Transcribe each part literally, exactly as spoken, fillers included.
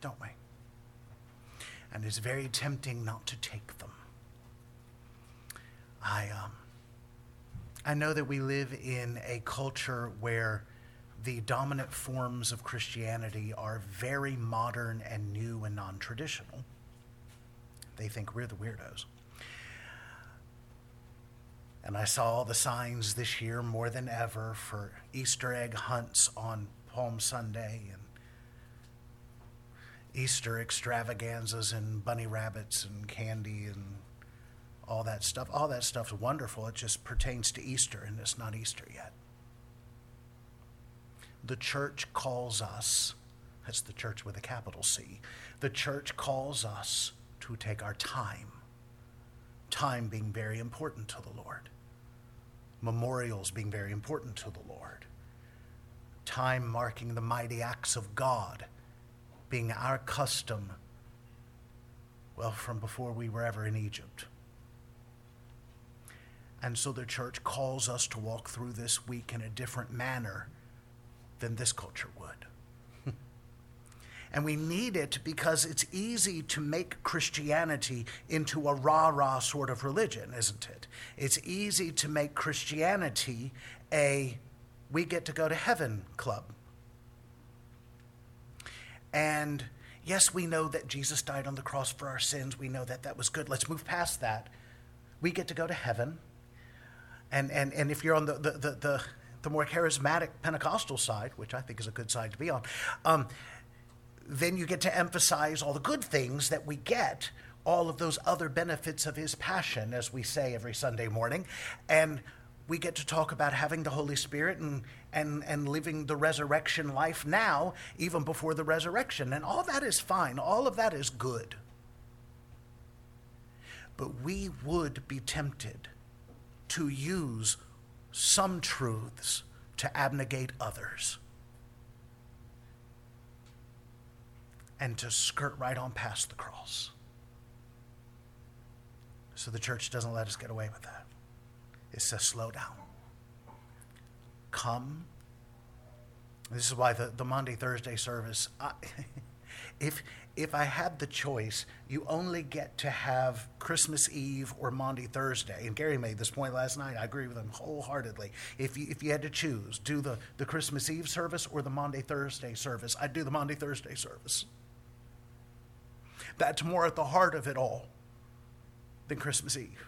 don't we? And it's very tempting not to take them. I um, I know that we live in a culture where the dominant forms of Christianity are very modern and new and non-traditional. They think we're the weirdos. And I saw the signs this year more than ever for Easter egg hunts on Palm Sunday and Easter extravaganzas and bunny rabbits and candy and all that stuff. All that stuff's wonderful. It just pertains to Easter, and it's not Easter yet. The church calls us, that's the church with a capital C, the church calls us to take our time. Time being very important to the Lord. Memorials being very important to the Lord. Time marking the mighty acts of God being our custom, well, from before we were ever in Egypt. And so the church calls us to walk through this week in a different manner than this culture would. And we need it because it's easy to make Christianity into a rah-rah sort of religion, isn't it? It's easy to make Christianity a we get to go to heaven club. And yes, we know that Jesus died on the cross for our sins. We know that that was good. Let's move past that. We get to go to heaven. And and, and if you're on the, the, the, the, the more charismatic Pentecostal side, which I think is a good side to be on, um, then you get to emphasize all the good things that we get, all of those other benefits of his passion, as we say every Sunday morning. And we get to talk about having the Holy Spirit and, and, and living the resurrection life now, even before the resurrection. And all that is fine. All of that is good. But we would be tempted to use some truths to abnegate others. And to skirt right on past the cross. So the church doesn't let us get away with that. It says, slow down. Come. This is why the, the Monday, Thursday service, I, if, if I had the choice, you only get to have Christmas Eve or Monday, Thursday. And Gary made this point last night. I agree with him wholeheartly. If you, if you had to choose, do the, the Christmas Eve service or the Monday, Thursday service, I'd do the Monday, Thursday service. That's more at the heart of it all than Christmas Eve.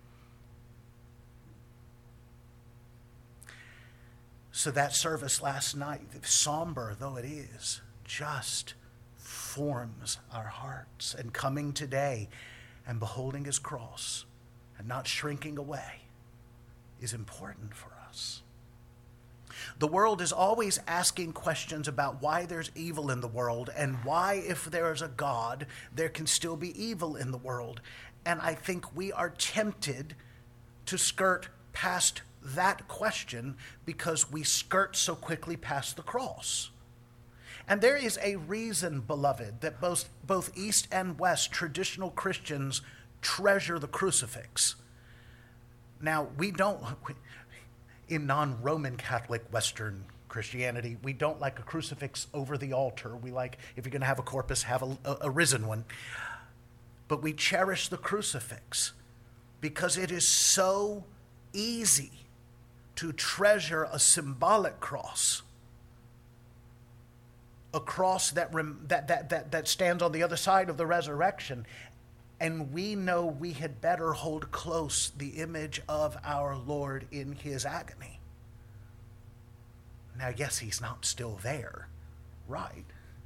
So that service last night, somber though it is, just forms our hearts. And coming today and beholding his cross and not shrinking away is important for us. The world is always asking questions about why there's evil in the world and why, if there is a God, there can still be evil in the world. And I think we are tempted to skirt past that question because we skirt so quickly past the cross. And there is a reason, beloved, that both, both East and West traditional Christians treasure the crucifix. Now, we don't... In non-Roman Catholic Western Christianity, we don't like a crucifix over the altar. We like, if you're going to have a corpus, have a, a, a risen one. But we cherish the crucifix because it is so easy to treasure a symbolic cross, a cross that, rem, that, that, that, that stands on the other side of the resurrection. And we know we had better hold close the image of our Lord in his agony. Now, yes, he's not still there, right?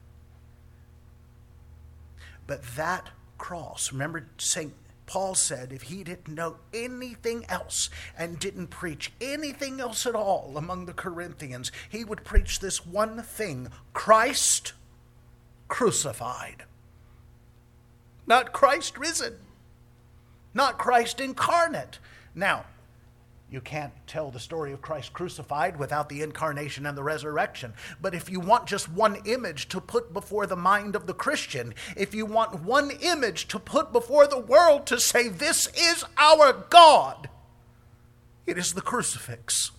But that cross, remember Saint Paul said if he didn't know anything else and didn't preach anything else at all among the Corinthians, he would preach this one thing: Christ crucified. Not Christ risen. Not Christ incarnate. Now, you can't tell the story of Christ crucified without the incarnation and the resurrection. But if you want just one image to put before the mind of the Christian, if you want one image to put before the world to say, this is our God, it is the crucifix.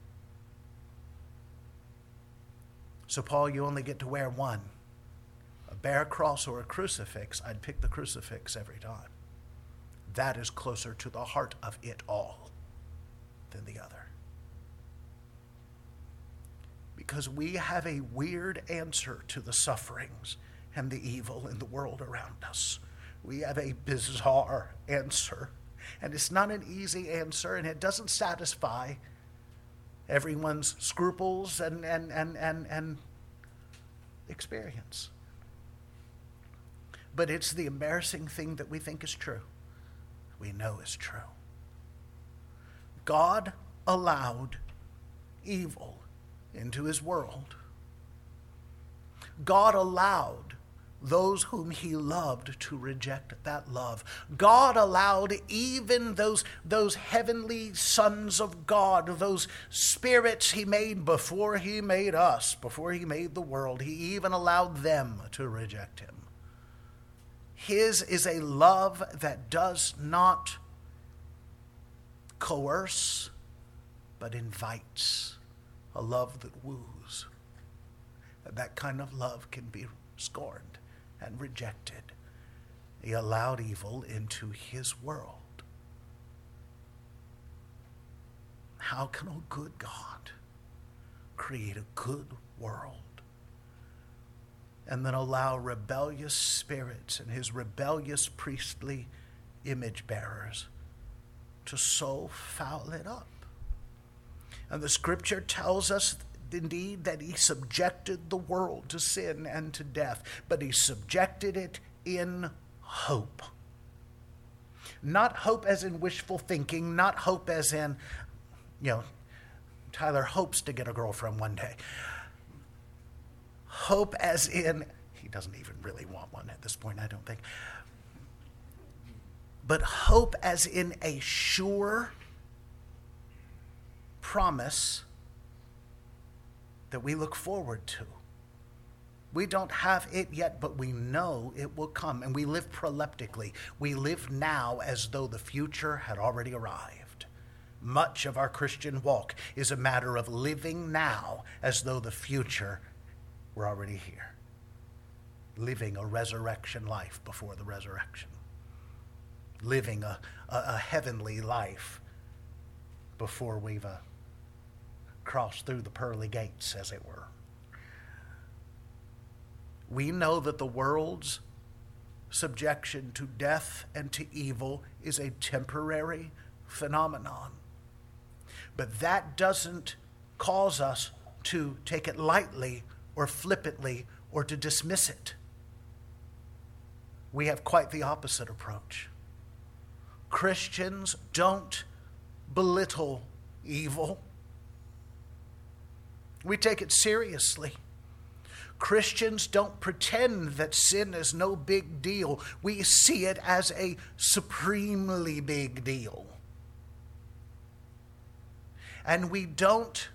So, Paul, you only get to wear one a bear cross or a crucifix, I'd pick the crucifix every time. That is closer to the heart of it all than the other. Because we have a weird answer to the sufferings and the evil in the world around us. We have a bizarre answer. And it's not an easy answer, and it doesn't satisfy everyone's scruples and, and, and, and, and experience. But it's the embarrassing thing that we think is true. We know is true. God allowed evil into his world. God allowed those whom he loved to reject that love. God allowed even those, those heavenly sons of God, those spirits he made before he made us, before he made the world, he even allowed them to reject him. His is a love that does not coerce, but invites. A love that woos. And that kind of love can be scorned and rejected. He allowed evil into his world. How can a good God create a good world and then allow rebellious spirits and his rebellious priestly image bearers to so foul it up? And the scripture tells us indeed that he subjected the world to sin and to death, but he subjected it in hope. Not hope as in wishful thinking, not hope as in, you know, Tyler hopes to get a girlfriend one day. Hope as in, he doesn't even really want one at this point, I don't think. But hope as in a sure promise that we look forward to. We don't have it yet, but we know it will come. And we live proleptically. We live now as though the future had already arrived. Much of our Christian walk is a matter of living now as though the future were already here. Living a resurrection life before the resurrection. Living a, a, a heavenly life before we've uh, crossed through the pearly gates, as it were. We know that the world's subjection to death and to evil is a temporary phenomenon. But that doesn't cause us to take it lightly or flippantly or to dismiss it. We have quite the opposite approach. Christians don't belittle evil. We take it seriously. Christians don't pretend that sin is no big deal. We see it as a supremely big deal. And we don't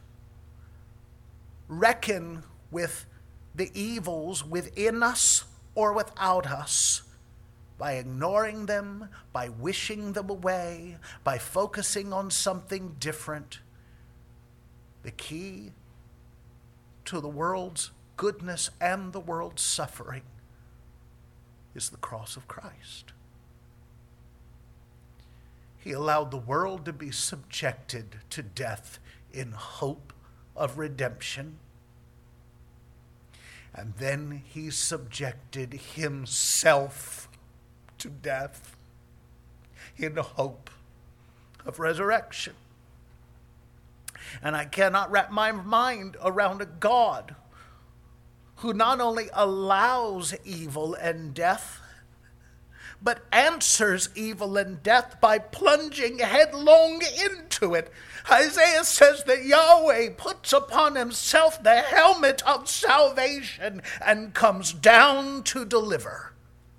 reckon with the evils within us or without us by ignoring them, by wishing them away, by focusing on something different. The key to the world's goodness and the world's suffering is the cross of Christ. He allowed the world to be subjected to death in hope of redemption. And then he subjected himself to death in hope of resurrection. And I cannot wrap my mind around a God who not only allows evil and death, but answers evil and death by plunging headlong into it. Isaiah says that Yahweh puts upon himself the helmet of salvation and comes down to deliver.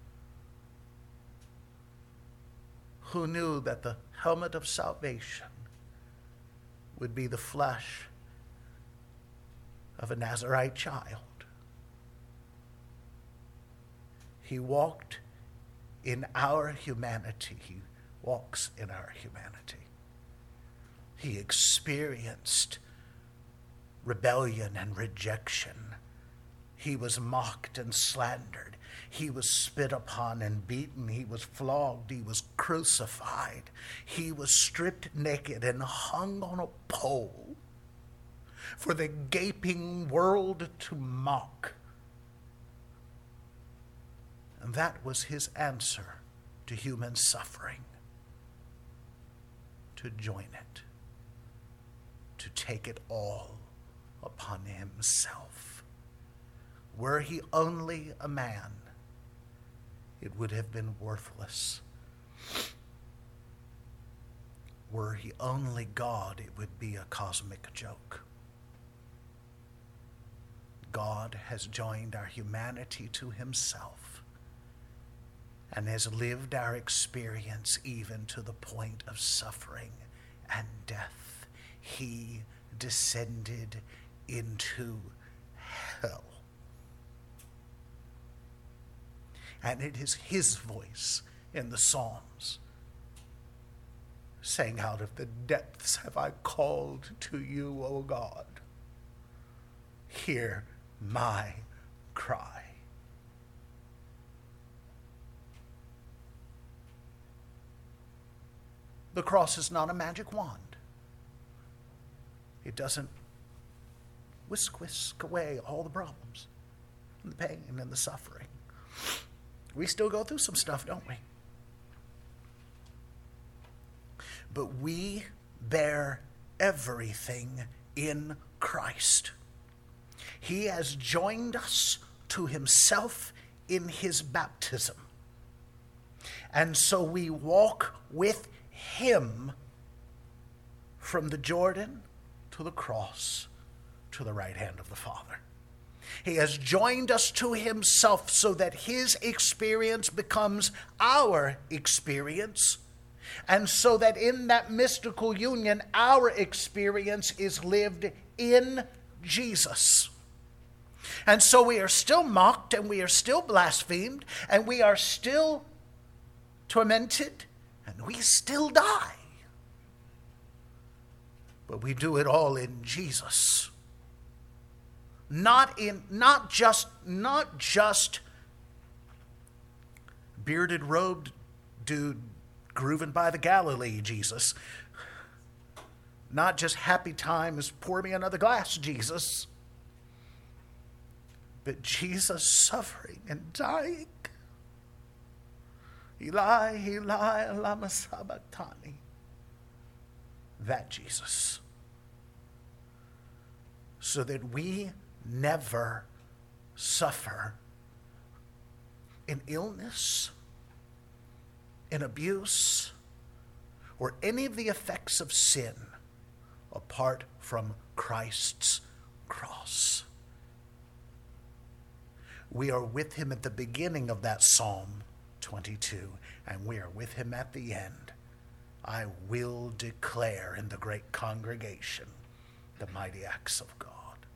Who knew that the helmet of salvation would be the flesh of a Nazarite child? He walked in our humanity. He walks in our humanity. He experienced rebellion and rejection. He was mocked and slandered. He was spit upon and beaten. He was flogged. He was crucified. He was stripped naked and hung on a pole for the gaping world to mock. And that was his answer to human suffering. To join it. To take it all upon himself. Were he only a man, it would have been worthless. Were he only God, it would be a cosmic joke. God has joined our humanity to himself and has lived our experience even to the point of suffering and death. He descended into hell. And it is his voice in the Psalms saying, out of the depths have I called to you, O God. Hear my cry. The cross is not a magic wand. It doesn't whisk, whisk away all the problems and the pain and the suffering. We still go through some stuff, don't we? But we bear everything in Christ. He has joined us to himself in his baptism. And so we walk with him from the Jordan to the cross to the right hand of the Father. He has joined us to himself so that his experience becomes our experience, and so that in that mystical union, our experience is lived in Jesus. And so we are still mocked, and we are still blasphemed, and we are still tormented, and we still die. But we do it all in Jesus. Not in, not just, not just bearded, robed dude grooving by the Galilee, Jesus. Not just happy times, pour me another glass, Jesus. But Jesus suffering and dying. Eli, Eli, lama sabachthani. That Jesus. So that we never suffer in illness, in abuse, or any of the effects of sin apart from Christ's cross. We are with him at the beginning of that Psalm twenty-two, and we are with him at the end. I will declare in the great congregation the mighty acts of God.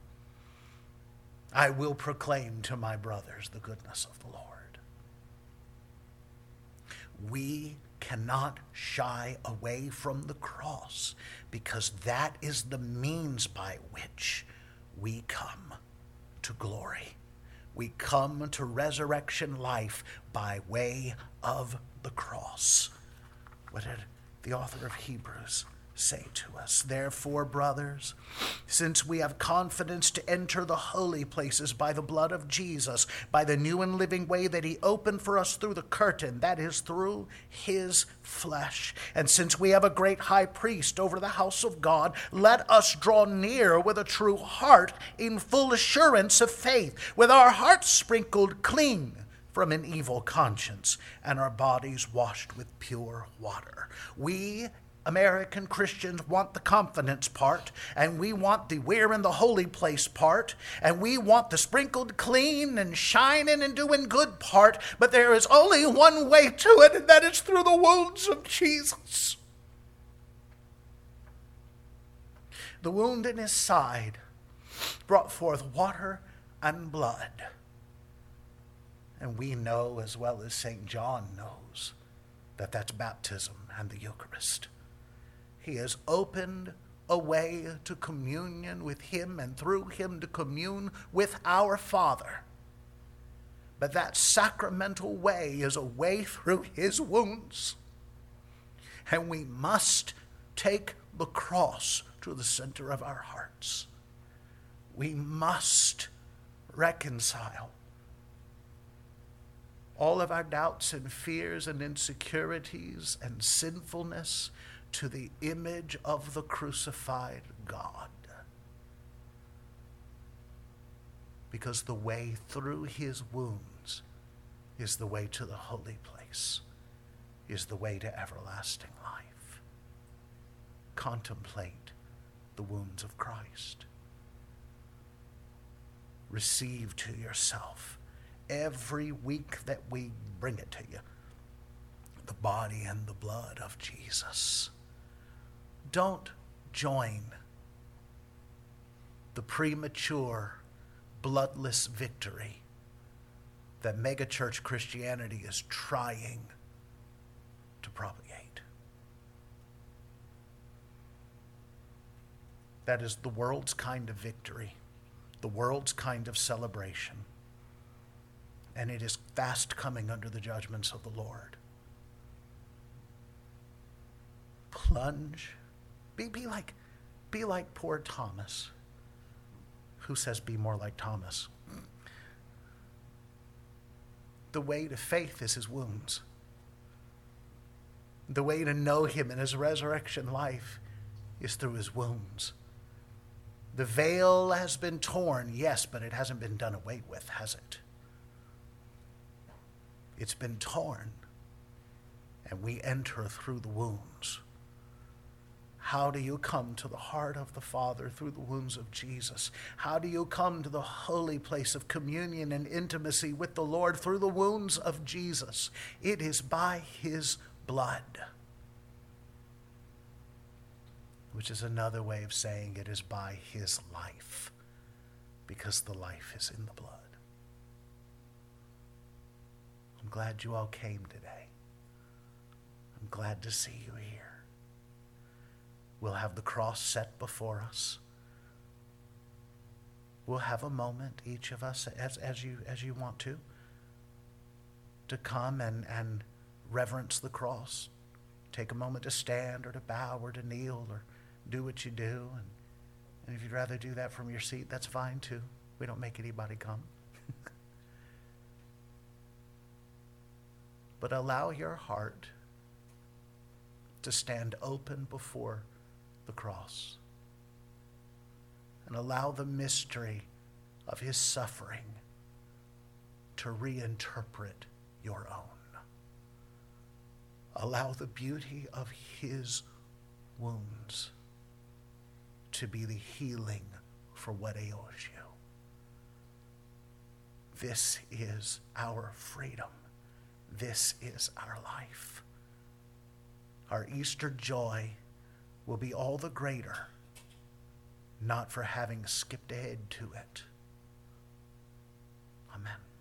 I will proclaim to my brothers the goodness of the Lord. We cannot shy away from the cross, because that is the means by which we come to glory. We come to resurrection life by way of the cross. What did the author of Hebrews say to us? Therefore, brothers, since we have confidence to enter the holy places by the blood of Jesus, by the new and living way that he opened for us through the curtain, that is, through his flesh, and since we have a great high priest over the house of God, let us draw near with a true heart in full assurance of faith, with our hearts sprinkled clean from an evil conscience and our bodies washed with pure water. We American Christians want the confidence part, and we want the we're in the holy place part, and we want the sprinkled clean and shining and doing good part, but there is only one way to it, and that is through the wounds of Jesus. The wound in his side brought forth water and blood. And we know, as well as Saint John knows, that that's baptism and the Eucharist. He has opened a way to communion with him and through him to commune with our Father. But that sacramental way is a way through his wounds. And we must take the cross to the center of our hearts. We must reconcile all of our doubts and fears and insecurities and sinfulness to the image of the crucified God. Because the way through his wounds is the way to the holy place, is the way to everlasting life. Contemplate the wounds of Christ. Receive to yourself every week that we bring it to you the body and the blood of Jesus. Don't join the premature, bloodless victory that megachurch Christianity is trying to propagate. That is the world's kind of victory, the world's kind of celebration, and it is fast coming under the judgments of the Lord. Plunge. Be, be like, be like poor Thomas. Who says be more like Thomas? The way to faith is his wounds. The way to know him in his resurrection life is through his wounds. The veil has been torn, yes, but it hasn't been done away with, has it? It's been torn, and we enter through the wounds. How do you come to the heart of the Father through the wounds of Jesus? How do you come to the holy place of communion and intimacy with the Lord through the wounds of Jesus? It is by his blood, which is another way of saying it is by his life, because the life is in the blood. I'm glad you all came today. I'm glad to see you here. We'll have the cross set before us. We'll have a moment, each of us, as, as you as you want to, to come and, and reverence the cross. Take a moment to stand or to bow or to kneel or do what you do. And, and if you'd rather do that from your seat, that's fine too. We don't make anybody come. But allow your heart to stand open before the cross, and allow the mystery of his suffering to reinterpret your own. Allow the beauty of his wounds to be the healing for what ails you. This is our freedom. This is our life. Our Easter joy will be all the greater, not for having skipped ahead to it. Amen.